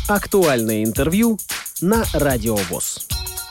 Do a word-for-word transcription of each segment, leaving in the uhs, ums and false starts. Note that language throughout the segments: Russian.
Актуальное интервью на Радио ВОС.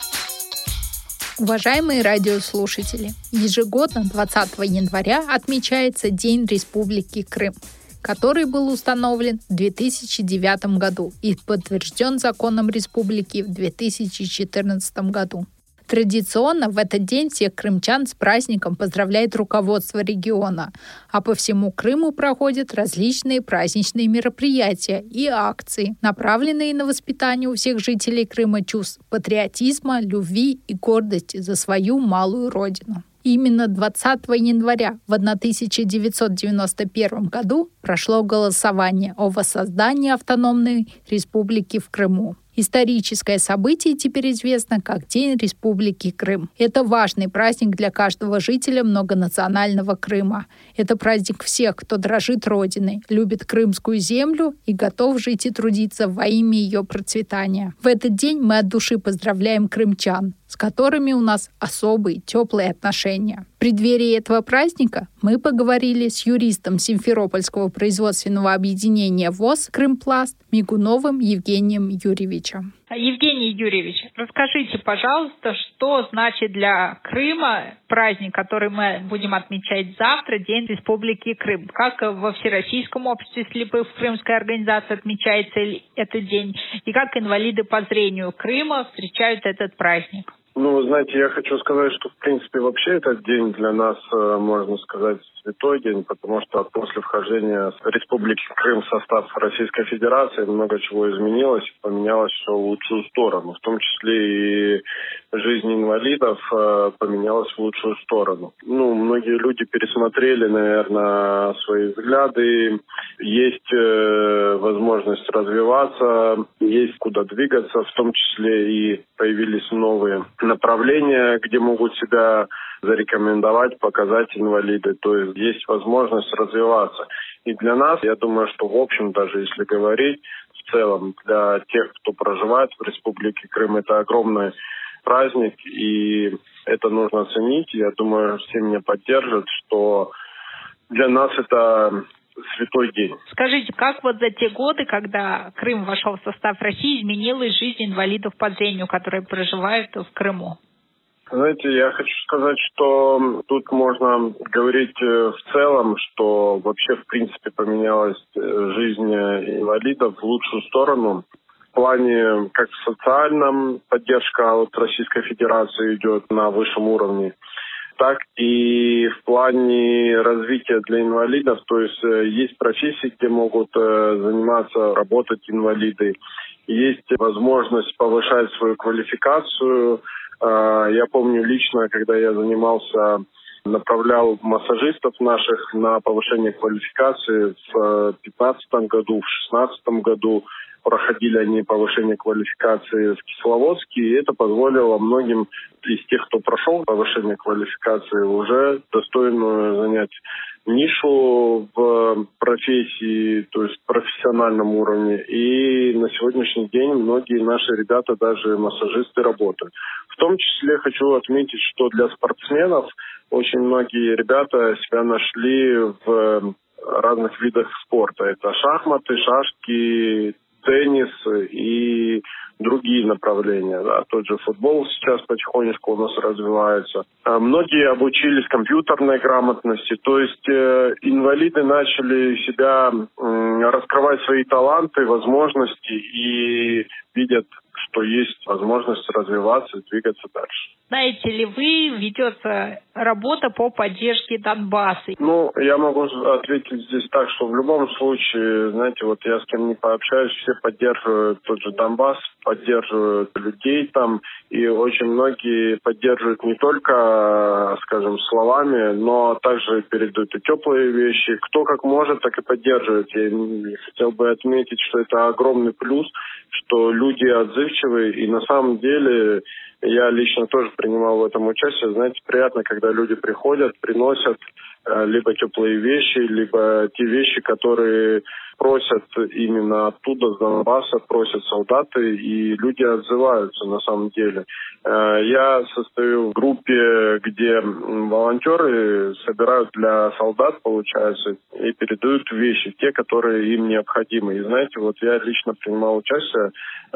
Уважаемые радиослушатели, ежегодно двадцатого января отмечается День Республики Крым, который был установлен в две тысячи девятом году и подтвержден законом республики в две тысячи четырнадцатом году. Традиционно в этот день всех крымчан с праздником поздравляет руководство региона, а по всему Крыму проходят различные праздничные мероприятия и акции, направленные на воспитание у всех жителей Крыма чувств патриотизма, любви и гордости за свою малую родину. Именно двадцатого января в тысяча девятьсот девяносто первом году прошло голосование о воссоздании автономной республики в Крыму. Историческое событие теперь известно как День Республики Крым. Это важный праздник для каждого жителя многонационального Крыма. Это праздник всех, кто дорожит Родиной, любит крымскую землю и готов жить и трудиться во имя ее процветания. В этот день мы от души поздравляем крымчан, с которыми у нас особые, теплые отношения. В преддверии этого праздника мы поговорили с юристом Симферопольского производственного объединения ВОС «Крымпласт» Мигуновым Евгением Юрьевичем. Евгений Юрьевич, расскажите, пожалуйста, что значит для Крыма праздник, который мы будем отмечать завтра, День Республики Крым? Как во Всероссийском обществе слепых в Крымской организации отмечается этот день? И как инвалиды по зрению Крыма встречают этот праздник? Ну, вы знаете, я хочу сказать, что, в принципе, вообще этот день для нас, можно сказать, святой день, потому что после вхождения Республики Крым в состав Российской Федерации много чего изменилось, поменялось все в лучшую сторону, в том числе и жизнь инвалидов поменялась в лучшую сторону. Ну, многие люди пересмотрели, наверное, свои взгляды, есть возможность развиваться, есть куда двигаться, в том числе и появились новые направления, где могут себя зарекомендовать, показать инвалиды. То есть есть возможность развиваться. И для нас, я думаю, что в общем, даже если говорить, в целом для тех, кто проживает в Республике Крым, это огромный праздник, и это нужно оценить. Я думаю, все меня поддержат, что для нас это святой день. Скажите, как вот за те годы, когда Крым вошел в состав России, изменилась жизнь инвалидов по зрению, которые проживают в Крыму? Знаете, я хочу сказать, что тут можно говорить в целом, что вообще в принципе поменялась жизнь инвалидов в лучшую сторону. В плане как в социальном поддержка от Российской Федерации идет на высшем уровне, так и в плане развития для инвалидов. То есть есть профессии, где могут заниматься, работать инвалиды. Есть возможность повышать свою квалификацию. Я помню лично, когда я занимался, направлял массажистов наших на повышение квалификации в пятнадцатом году, в шестнадцатом году. Проходили они повышение квалификации в Кисловодске, и это позволило многим из тех, кто прошел повышение квалификации, уже достойную занять нишу в профессии, то есть в профессиональном уровне. И на сегодняшний день многие наши ребята, даже массажисты, работают. В том числе хочу отметить, что для спортсменов очень многие ребята себя нашли в разных видах спорта. Это шахматы, шашки, теннис и другие направления. Да. Тот же футбол сейчас потихонечку у нас развивается. А многие обучились компьютерной грамотности. То есть э, инвалиды начали себя э, раскрывать свои таланты, возможности и видят, что есть возможность развиваться и двигаться дальше. Знаете ли вы, ведется работа по поддержке Донбасса? Ну, я могу ответить здесь так, что в любом случае, знаете, вот я с кем не пообщаюсь, все поддерживают тот же Донбасс, поддерживают людей там, и очень многие поддерживают не только, скажем, словами, но также передают и теплые вещи. Кто как может, так и поддерживает. Я хотел бы отметить, что это огромный плюс, что люди отзывчивые, и на самом деле Я лично тоже принимал в этом участие. Знаете, приятно, когда люди приходят, приносят либо теплые вещи, либо те вещи, которые просят именно оттуда, с Донбасса, просят солдаты, и люди отзываются на самом деле. Я состою в группе, где волонтеры собирают для солдат, получается, и передают вещи, те, которые им необходимы. И знаете, вот я лично принимал участие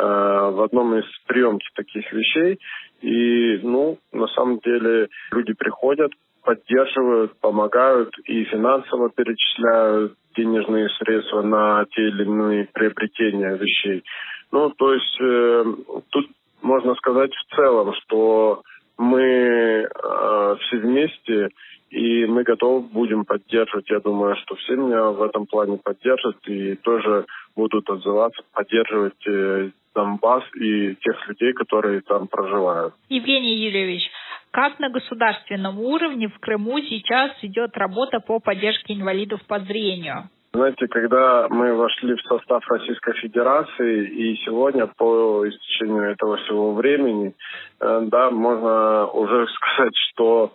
в одном из приемки таких вещей, и, ну, на самом деле люди приходят, поддерживают, помогают и финансово перечисляют денежные средства на те или иные приобретения вещей. Ну, то есть э, тут можно сказать в целом, что мы э, все вместе, и мы готовы будем поддерживать. Я думаю, что все меня в этом плане поддержат и тоже будут отзываться, поддерживать э, Донбасс и тех людей, которые там проживают. Евгений Юрьевич, как на государственном уровне в Крыму сейчас идет работа по поддержке инвалидов по зрению? Знаете, когда мы вошли в состав Российской Федерации, и сегодня по истечению этого всего времени, да, можно уже сказать, что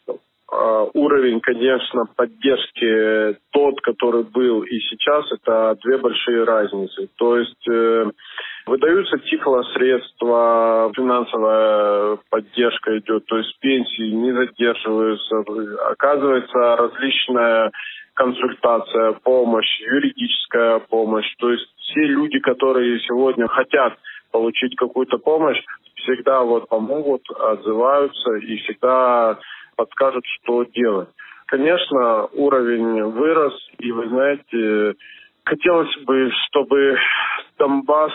уровень, конечно, поддержки тот, который был и сейчас, это две большие разницы. То есть выдаются тифлосредства, финансовая поддержка идет, то есть пенсии не задерживаются, оказывается различная консультация, помощь, юридическая помощь. То есть все люди, которые сегодня хотят получить какую-то помощь, всегда вот помогут, отзываются и всегда подскажут, что делать. Конечно, уровень вырос, и вы знаете, хотелось бы, чтобы Донбасс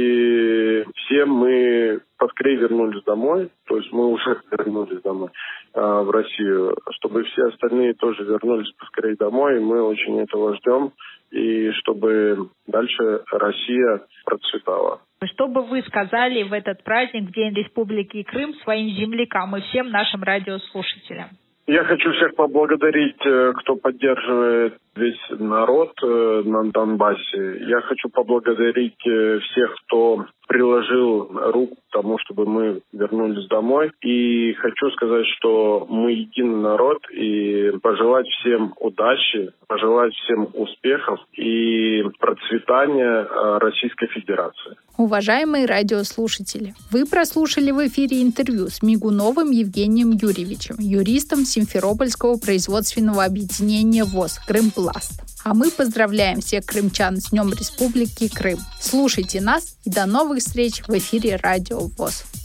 и все мы поскорее вернулись домой, то есть мы уже вернулись домой э, в Россию, чтобы все остальные тоже вернулись поскорее домой, и мы очень этого ждем, и чтобы дальше Россия процветала. Что бы вы сказали в этот праздник, в День Республики Крым, своим землякам и всем нашим радиослушателям? Я хочу всех поблагодарить, кто поддерживает весь народ на Донбассе. Я хочу поблагодарить всех, кто приложил руку к тому, чтобы мы вернулись домой. И хочу сказать, что мы единый народ, и пожелать всем удачи, пожелать всем успехов и процветания Российской Федерации. Уважаемые радиослушатели, вы прослушали в эфире интервью с Мигуновым Евгением Юрьевичем, юристом Симферопольского производственного объединения ВОС «Крымпласт». А мы поздравляем всех крымчан с Днем Республики Крым. Слушайте нас и до новых встреч в эфире Радио ВОС.